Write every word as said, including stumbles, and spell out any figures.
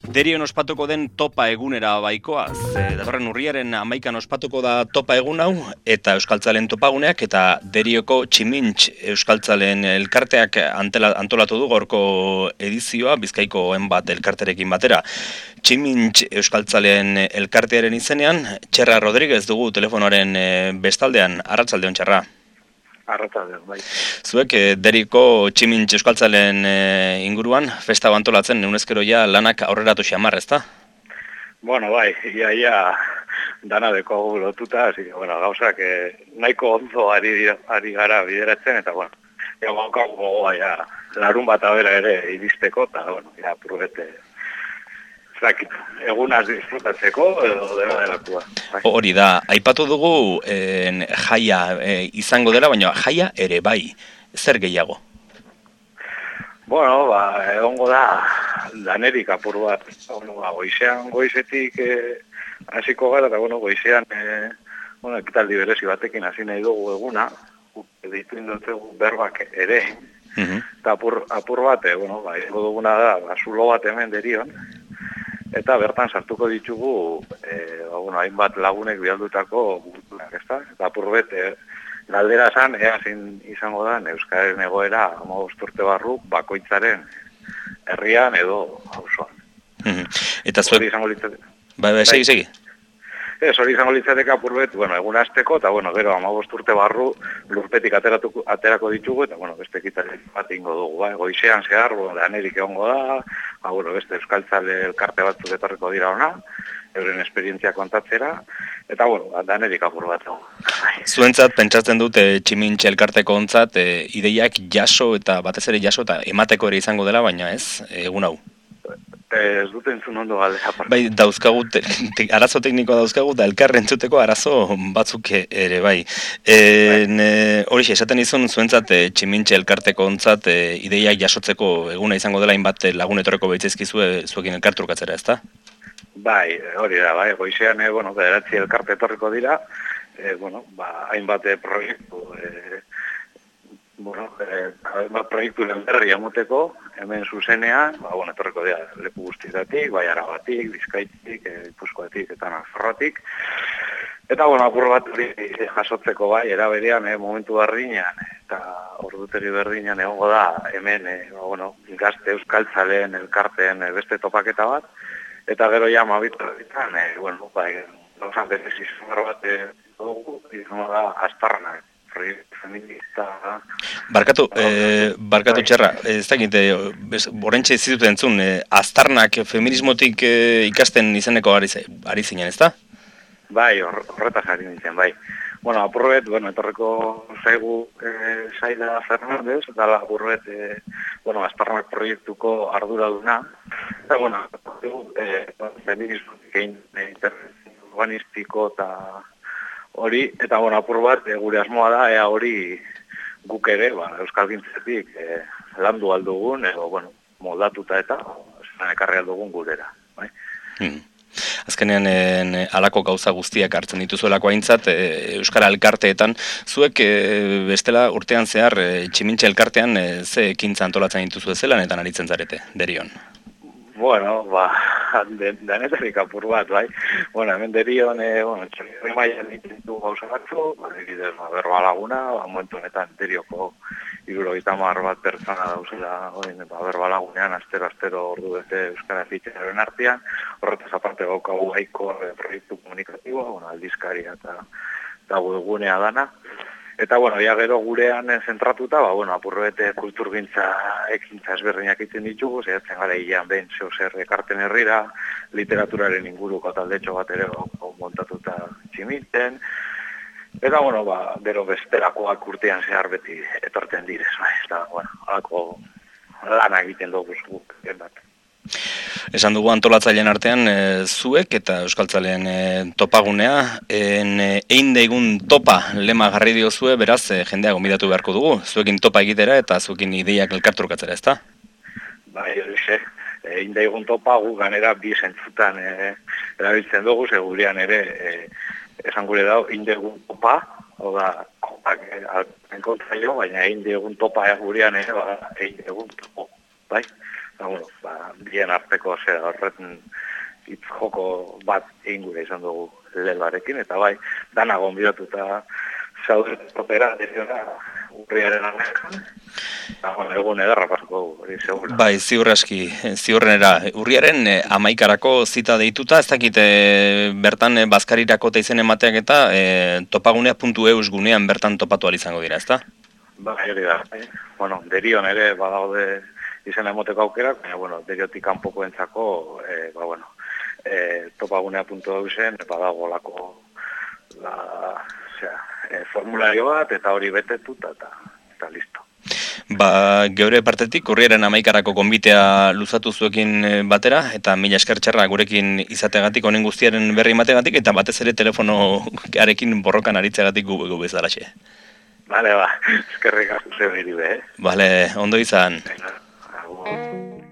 Derion ospatuko den topa egunera baikoaz. E, datorren urriaren hamaikan ospatuko da topa egun hau, eta Euskaltzalen topaguneak, eta Derioko Tximintx Euskaltzalen elkarteak antela, antolatu du gorko edizioa, Bizkaiko Oenbat elkarterekin batera. Tximintx Euskaltzalen elkartearen izenean, Txerra Rodriguez dugu telefonoaren e, bestaldean. Arratsaldeon, Txerra. Arratsaldeon, bai. Zuek eh, Deriko Tximintx Euskaltzalen eh, inguruan festa antolatzen neunezkero ja lanak aurreratu xamar, ezta? Bueno, bai, ia, ia dana dekogu lotuta, así que, bueno, gauzak eh, nahiko ondo ari, ari gara bideratzen, eta, bueno, ja, baukagu gogoa, ja, larun bat abera ere iristeko, eta, bueno, ja, purgete, zakit, egunaz disfrutatzeko, edo dela delakua. Bai. Hori da, aipatu dugu en, jaia e, izango dela, baina jaia ere bai, zer gehiago? Bueno, ba, egongo da, danerik apur bat, bueno, ba, goizean goizetik eh, hasiko gara, eta, bueno, goizean, eh, bueno, ekitaldi berezi batekin hasi nahi dugu eguna, ditu indotzegu berbak ere, Mhm. eta apur, apur bat, eh, bueno, ba, ingo duguna da, ba, zulo bat hemen Derion, eta bertan sartuko ditugu, eh, ba, bueno, hainbat lagunek bihaldutako guztunak, ezta? Eta apur bet, eh, galdera zan, ea zin izango da, Euskaren egoera hamabost urte barru bakoitzaren herrian edo auzoan. Mhm. Eta zuek... Hori izango litzateke. Bai, bai, segi, segi. Ez, hori izango litzateke apur bet, bueno, egun asteko, eta, bueno, gero, hamabost urte barru lurpetik ateratuko, aterako ditugu, eta, bueno, beste ekitali bat ingo dugu, bai, goizean zehar, bueno, danerik egongo da, ba, bueno, beste Euskaltzale elkarte batzuk etorriko dira ona, euren esperientzia kontatzera, eta, bueno, danerik apur bat egon. Zuentzat, pentsatzen dute Tximintx elkarteko ontzat, e, ideiak jaso eta batez ere jaso eta emateko ere izango dela, baina ez, egun hau. Ez dute entzun ondo galdera. Bai, dauzkagu, te, te, arazo teknikoa dauzkagu, da elkarren entzuteko arazo batzuk ere, bai. E, ne, horixe, esaten izun, zuentzat, e, Tximintx elkarteko ontzat, e, ideiak jasotzeko eguna izango dela, hainbat lagun etorreko behitzaizkizue zuekin elkartrukatzera, ezta? Bai, hori da, bai, goizean, e, bueno, bederatzi elkarte etorriko dira, e, bueno, ba, hainbat proiektu, e, bueno, eh, hainbat proiektu berri amuteko, hemen zuzenean, ba, bueno, etorriko dira leku guztietatik, bai Arabatik, Bizkaitik, e, Gipuzkoatik eta Nafarroatik. Eta, bueno, apur bat hori jasotzeko bai, eraberean, eh, momentu berdinean, eta ordutegi berdinean egongo da, hemen, eh, ba, bueno, gazte Euskaltzaleen elkarteen eh, beste topaketa bat, eta gero ja mabitorritan, eh, bueno, bai, gauzan berez izan bat eh, dugu, izango da Aztarnak. Feminista... Barkatu, eh, barkatu Txerra, ez dakit, horrentxe ez zitut entzun, eh, Aztarnak feminismotik eh, ikasten izeneko ari, ari zinen, ez da? Bai, horretaz ari nintzen, bai. Bueno, apurret, bueno, etorreko zaigu eh, Zaida Fernandez, dala apurret, eh, bueno, Aztarnak proiektuko arduraduna, eta, bueno, eh, feminismotik egin eh, intervenzio urbanistiko eta hori, eta bueno, apur bat, e, gure asmoa da, ea hori guk ere, ba, euskalgintzetik e, landu aldugun, edo, bueno, moldatuta eta zelan ekarri aldugun gurera, bai? Hmm. Azkenean, en, alako gauza guztiak hartzen dituzuelako aintzat, e, Euskara elkarteetan, zuek e, bestela urtean zehar, e, Tximintx elkartean, e, ze ekintza antolatzen dituzu zelanetan aritzen zarete, Derion? Bueno, ba, danetarik apur bat, bai. Bueno, hemen Derion, e, bueno, txerri maian ditu gauza batzu, ba, egidez, ba, berba laguna, ba, momentu honetan Derioko hirurogeita hamar bat pertsona dauzela, oin, ba, berba lagunean, astero-astero ordu bete Euskara fitxaren artean, horretaz aparte gaukagu haiko e, proiektu komunikatiboa, bueno, aldizkaria eta, eta webgunea dana. Eta, bueno, ja gero gurean zentratuta, ba, bueno, apurrobete kulturgintza ekintza ezberdinak egiten ditugu, zehatzen gara hilean behin zeo zer ekarten herrira, literaturaren inguruko taldetxo bat ere montatuta Tximintxen, eta, bueno, ba, gero bestelakoak urtean zehar beti etorten direz, ba, eta, bueno, alako lana egiten dugu guk, bat. Esan dugu antolatzaileen artean e, zuek eta Euskaltzaleen e, topagunea, en, e, egin daigun topa lema garri diozue, beraz e, jendea gonbidatu beharko dugu, zuekin topa egitera eta zuekin ideiak elkartrukatzera, ezta? Bai, hori ze, egin daigun topa gu ganera bi zentzutan e, erabiltzen dugu, segurean ere e, esan gure dau, egin daigun topa, hau da, kopak enkontzaio, baina egin daigun topa gurean ere, ba, egin daigun topo, bai? Ba, bueno, ba, bien arteko zera horretan hitz joko bat egin gure izan dugu leloarekin, eta bai, dana gonbidatuta zaude topera, deriona, urriaren amekan, eta bueno, egun edarra pasako hori segura. Bai, ziur aski, ziurrenera, urriaren eh, amaikarako zita deituta, ez dakit eh, bertan eh, bazkarirako eta izen emateak eta eh, topagunea puntu eus gunean bertan topatu izango dira, ezta? Bai, hori da, bai. Bueno, derion ere badaude izen emoteko aukerak, baina, bueno, deriotik kanpoko entzako, eh, ba, bueno, eh, topagunea puntu eusen, badago lako, la, osea, eh, formulario bat, eta hori betetuta, eta, eta listo. Ba, geure partetik, urriaren amaikarako konbitea luzatu zuekin batera, eta mila esker txarra gurekin izateagatik, honen guztiaren berri emateagatik, eta batez ere telefonoarekin borrokan aritzeagatik gu, gu bezalaxe. Bale, ba, eskerrik asko zebiri be, eh? Bale, ondo izan. Venga, agur.